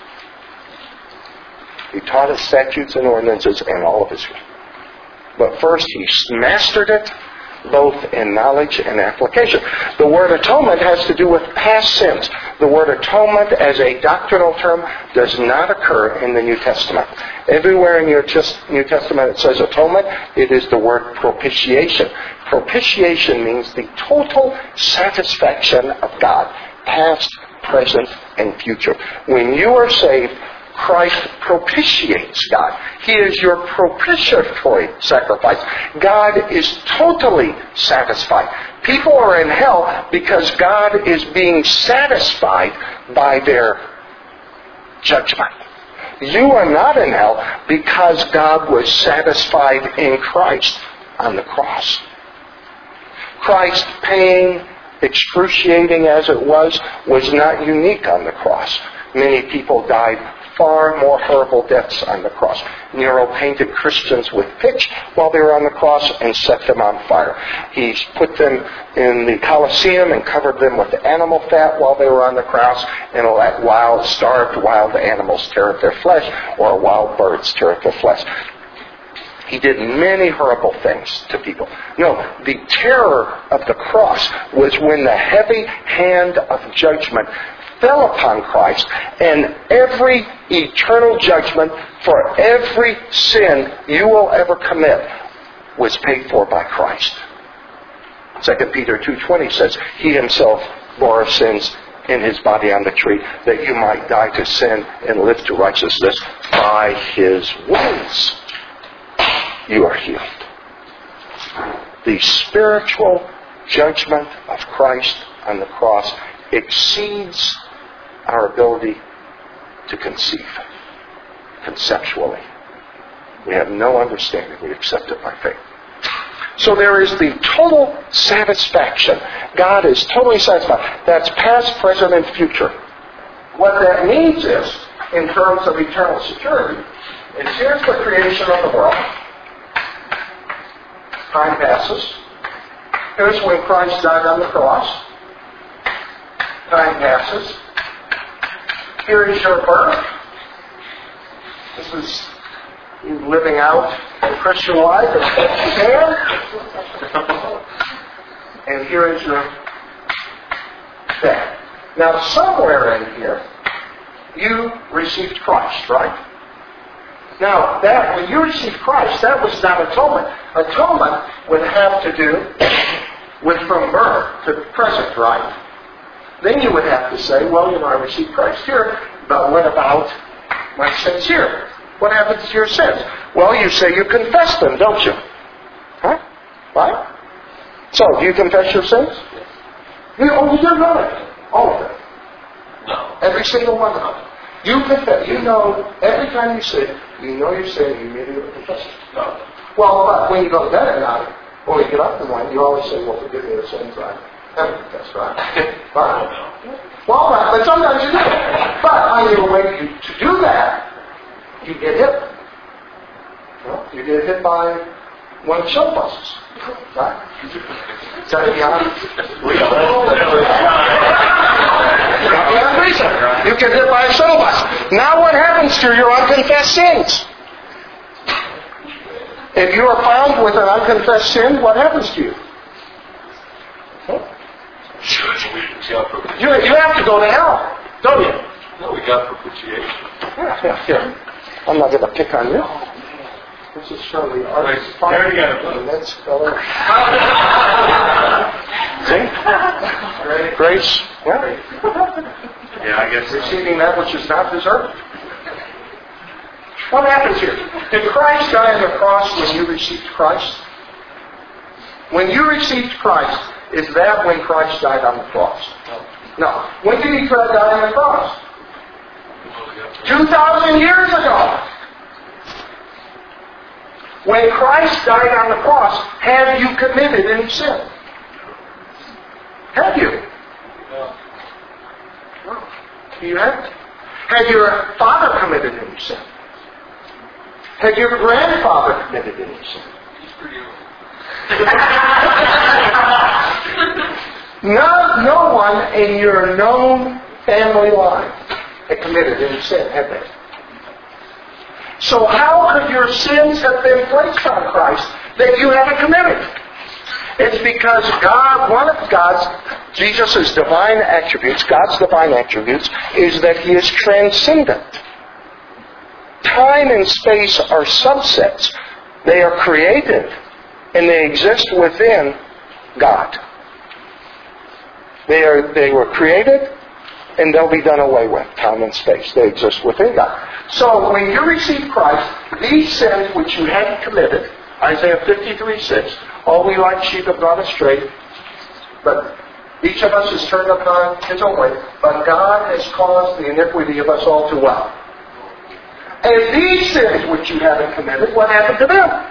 He taught his statutes and ordinances and all of Israel. But first he mastered it, both in knowledge and application. The word atonement has to do with past sins. The word atonement as a doctrinal term does not occur in the New Testament. Everywhere in your New Testament it says atonement, it is the word propitiation. Propitiation means the total satisfaction of God, past, present, and future. When you are saved, Christ propitiates God. He is your propitiatory sacrifice. God is totally satisfied. People are in hell because God is being satisfied by their judgment. You are not in hell because God was satisfied in Christ on the cross. Christ's pain, excruciating as it was not unique on the cross. Many people died far more horrible deaths on the cross. Nero painted Christians with pitch while they were on the cross and set them on fire. He put them in the Colosseum and covered them with animal fat while they were on the cross, and let starved wild animals tear at their flesh, or wild birds tear at their flesh. He did many horrible things to people. No, the terror of the cross was when the heavy hand of judgment fell upon Christ, and every eternal judgment for every sin you will ever commit was paid for by Christ. 2 Peter 2:20 says, "He himself bore our sins in his body on the tree, that you might die to sin and live to righteousness. By his wounds you are healed." The spiritual judgment of Christ on the cross exceeds our ability to conceive conceptually. We have no understanding. We accept it by faith. So there is the total satisfaction. God is totally satisfied. That's past, present, and future. What that means is, in terms of eternal security, is here's the creation of the world. Time passes. Here's when Christ died on the cross. Time passes. Here is your birth. This is you living out the Christian life as best you can. And here is your death. Now, somewhere in here, you received Christ, right? Now, when you received Christ, that was not atonement. Atonement would have to do with from birth to present, right? Then you would have to say, well, I received Christ here, but what about my sins here? What happens to your sins? Well, you say you confess them, don't you? Huh? Right? So, do you confess your sins? You know it. All of them. No. Every single one of them. You confess. You know, every time you sin, you know you're sinning, you immediately confess it. No. Well, but when you go to bed at night, or you get up in the morning, you always say, well, forgive me the sins I haven't confessed, right? Fine. Well, but sometimes you do. But on your way to do that, you get hit. Well, you get hit by one of the shuttle buses. Right? Is that beyond reason? You get hit by a shuttle bus. Now what happens to your unconfessed sins? If you are found with an unconfessed sin, what happens to you? You have to go to hell, don't you? No, we got propitiation. Yeah. I'm not going to pick on you. This is Shirley Art's That's color. See? Grace. Yeah, I guess. Receiving that which is not deserved. What happens here? Did Christ die on the cross when you received Christ? When you received Christ, is that when Christ died on the cross? No. When did he die on the cross? 2,000 years ago. When Christ died on the cross, have you committed any sin? Have you? No. You haven't. Have your father committed any sin? Have your grandfather committed any sin? He's pretty old. No one in your known family line had committed any sin, have they? So how could your sins have been placed on Christ that you haven't committed? It's because Jesus' divine attributes, God's divine attributes, is that He is transcendent. Time and space are subsets. They are created and they exist within God. They were created and they'll be done away with, time and space. They exist within God. So when you receive Christ, these sins which you hadn't committed, Isaiah 53:6, all we like sheep have gone astray, but each of us has turned upon his own way, but God has caused the iniquity of us all to what? And these sins which you haven't committed, what happened to them?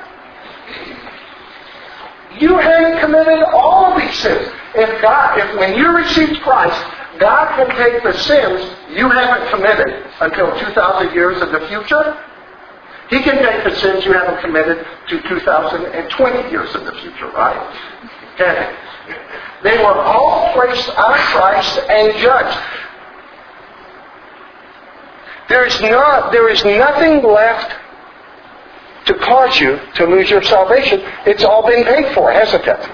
You haven't committed all of these sins. If when you received Christ, God can take the sins you haven't committed until 2,000 years in the future. He can take the sins you haven't committed to 2,020 years in the future, right? Okay. They were all placed on Christ and judged. There is nothing left to cause you to lose your salvation. It's all been paid for, hasn't it?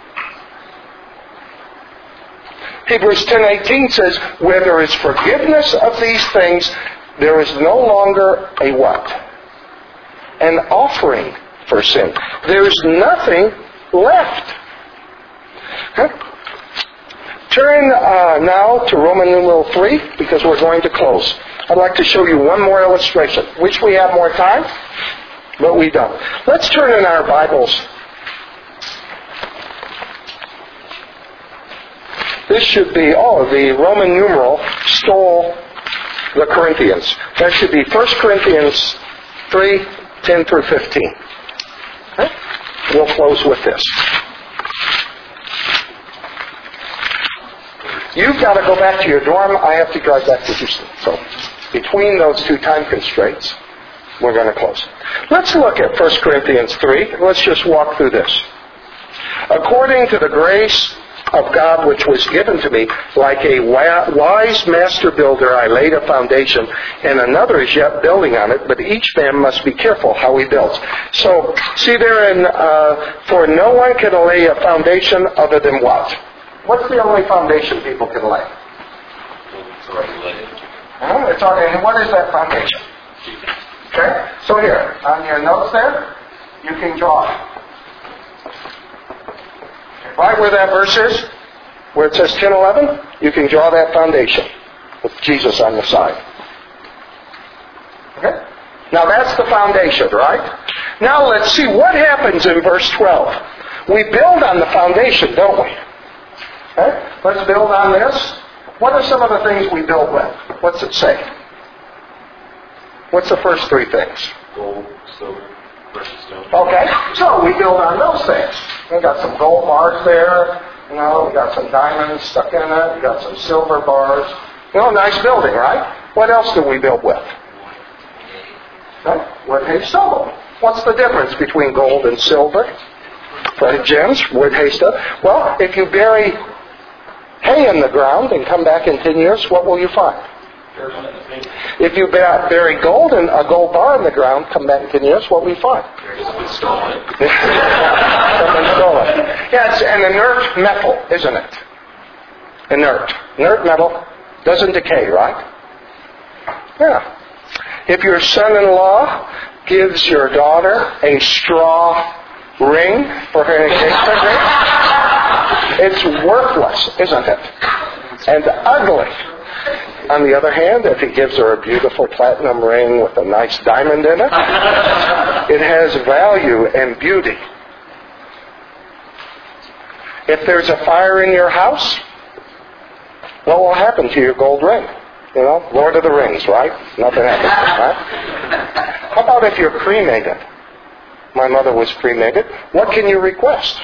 Hebrews 10:18 says, where there is forgiveness of these things, there is no longer a what? An offering for sin. There is nothing left. Okay. Turn now to Roman numeral 3, because we're going to close. I'd like to show you one more illustration. Wish we had more time, but we don't. Let's turn in our Bibles. This should be, the Roman numeral stole the Corinthians. That should be 1 Corinthians 3:10 through 15. Okay? We'll close with this. You've got to go back to your dorm. I have to drive back to Houston. So between those two time constraints, we're going to close. Let's look at 1 Corinthians 3. Let's just walk through this. According to the grace of God which was given to me, like a wise master builder, I laid a foundation, and another is yet building on it, but each man must be careful how he builds. So, see there in, for no one can lay a foundation other than what? What's the only foundation people can lay? It's already laid. And what is that foundation? Okay, so here, on your notes there, you can draw it. Okay. Right where that verse is, where it says 10:11, you can draw that foundation with Jesus on the side. Okay? Now that's the foundation, right? Now let's see what happens in verse 12. We build on the foundation, don't we? Okay? Let's build on this. What are some of the things we build with? What's it say? What's the first three things? Gold, silver, precious stones. Okay, so we build on those things. We got some gold bars there. We got some diamonds stuck in it. We got some silver bars. Nice building, right? What else do we build with? Wood, hay, stubble. What's the difference between gold and silver? Gems, wood, hay, stubble. Well, if you bury hay in the ground and come back in 10 years, what will you find? If you bury gold and a gold bar in the ground, come back in 10 years, what will you find? Someone stole it. Someone stole it. Yeah, it's an inert metal, isn't it? Inert. Inert metal doesn't decay, right? Yeah. If your son-in-law gives your daughter a straw ring for her engagement ring, it's worthless, isn't it? And ugly. On the other hand, if he gives her a beautiful platinum ring with a nice diamond in it, it has value and beauty. If there's a fire in your house, what will happen to your gold ring? Lord of the Rings, right? Nothing happens, right? How about if you're cremated? My mother was cremated. What can you request?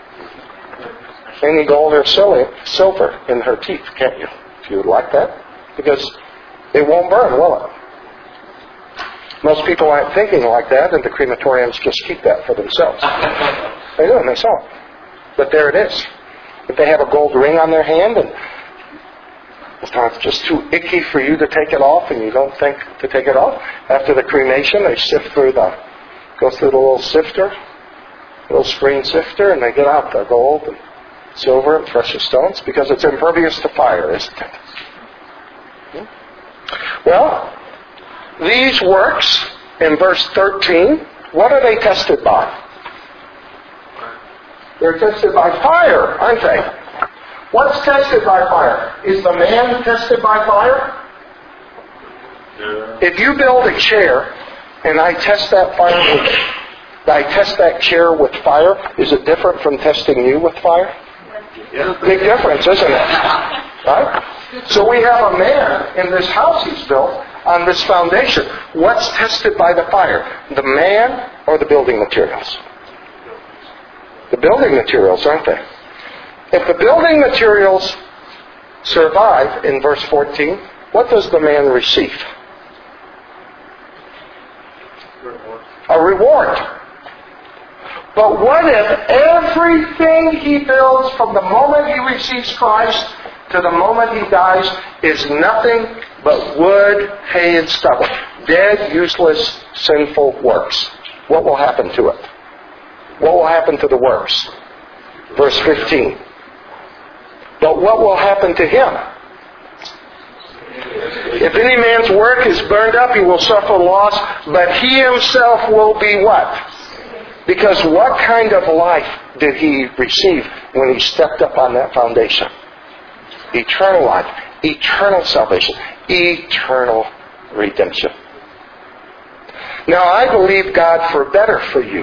Any gold or silver in her teeth, can't you? If you would like that. Because it won't burn, will it? Most people aren't thinking like that, and the crematoriums just keep that for themselves. They do, and they sell it. But there it is. If they have a gold ring on their hand, and it's just too icky for you to take it off, and you don't think to take it off, after the cremation, they go through the little sifter, little screen sifter, and they get out the gold and silver and precious stones, because it's impervious to fire, isn't it? Well, these works in verse 13, what are they tested by? They're tested by fire, aren't they? What's tested by fire? Is the man tested by fire? Yeah. If you build a chair and I test that chair with fire, is it different from testing you with fire? Yeah. Big difference, isn't it? Right? So we have a man in this house he's built on this foundation. What's tested by the fire? The man or the building materials? The building materials, aren't they? If the building materials survive in verse 14, what does the man receive? A reward. But what if everything he builds from the moment he receives Christ to the moment he dies is nothing but wood, hay, and stubble? Dead, useless, sinful works. What will happen to it? What will happen to the works? Verse 15. But what will happen to him? If any man's work is burned up, he will suffer loss, but he himself will be what? Because what kind of life did he receive when he stepped up on that foundation? Eternal life, eternal salvation, eternal redemption. Now, I believe God for better for you.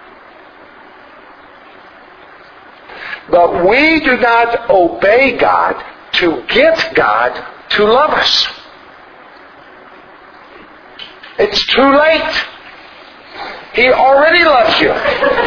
But we do not obey God to get God to love us. It's too late. He already loves you.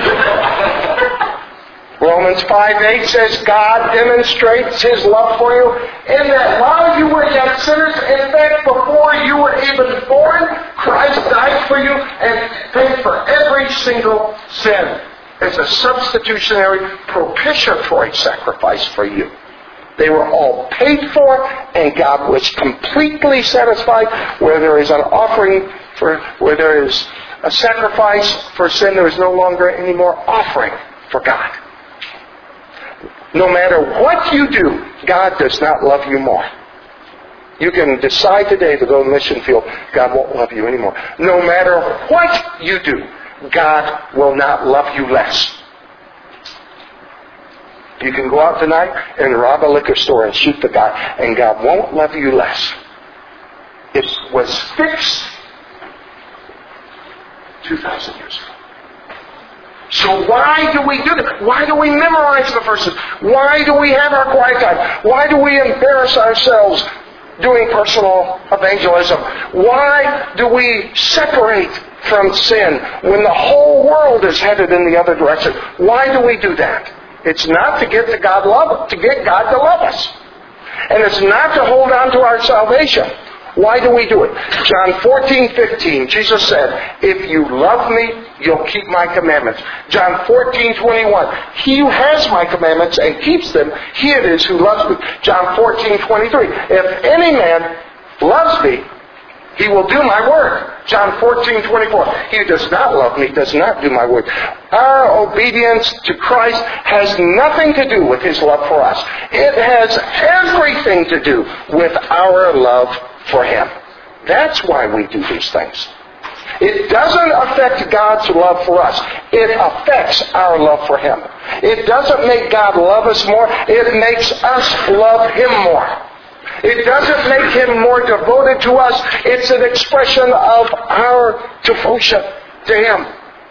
Romans 5:8 says God demonstrates His love for you in that while you were yet sinners, in fact before you were even born, Christ died for you and paid for every single sin. It's a substitutionary, propitiatory sacrifice for you. They were all paid for, and God was completely satisfied. Where there is an offering where there is a sacrifice for sin, there is no longer any more offering for God. No matter what you do, God does not love you more. You can decide today to go to the mission field, God won't love you anymore. No matter what you do, God will not love you less. You can go out tonight and rob a liquor store and shoot the guy, and God won't love you less. It was fixed 2,000 years ago. So why do we do that? Why do we memorize the verses? Why do we have our quiet time? Why do we embarrass ourselves doing personal evangelism? Why do we separate from sin when the whole world is headed in the other direction? Why do we do that? It's not to get God to love us. And it's not to hold on to our salvation. Why do we do it? John 14:15, Jesus said, if you love me, you'll keep my commandments. John 14:21, he who has my commandments and keeps them, he it is who loves me. John 14:23, if any man loves me, he will do my word. John 14:24, he who does not love me does not do my word. Our obedience to Christ has nothing to do with his love for us. It has everything to do with our love for him. That's why we do these things. It doesn't affect God's love for us. It affects our love for him. It doesn't make God love us more. It makes us love him more. It doesn't make him more devoted to us. It's an expression of our devotion to him.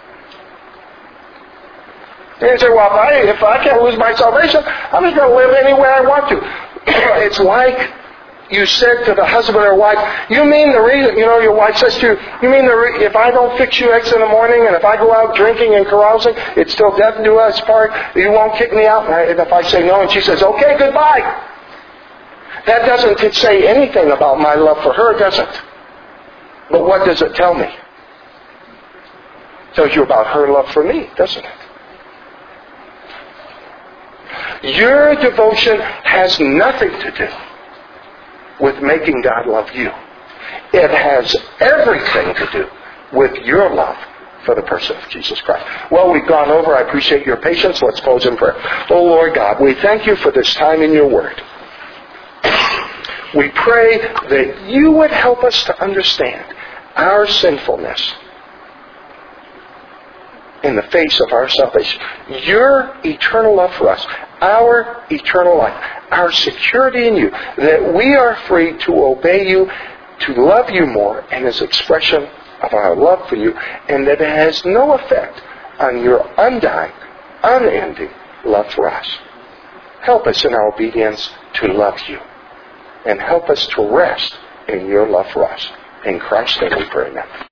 And you say, well, if I can't lose my salvation, I'm just going to live any way I want to. It's like you said to the husband or wife, you mean the reason, your wife says to you, you mean if I don't fix you eggs in the morning and if I go out drinking and carousing, it's still death do us part, you won't kick me out? And if I say no and she says, okay, goodbye. That doesn't say anything about my love for her, does it? But what does it tell me? It tells you about her love for me, doesn't it? Your devotion has nothing to do with making God love you. It has everything to do with your love for the person of Jesus Christ. Well, we've gone over. I appreciate your patience. Let's close in prayer. Oh, Lord God, we thank you for this time in your word. We pray that you would help us to understand our sinfulness in the face of our salvation. Your eternal love for us, our eternal life, our security in you, that we are free to obey you, to love you more, and as expression of our love for you, and that it has no effect on your undying, unending love for us. Help us in our obedience to love you, and help us to rest in your love for us. In Christ's name we pray now.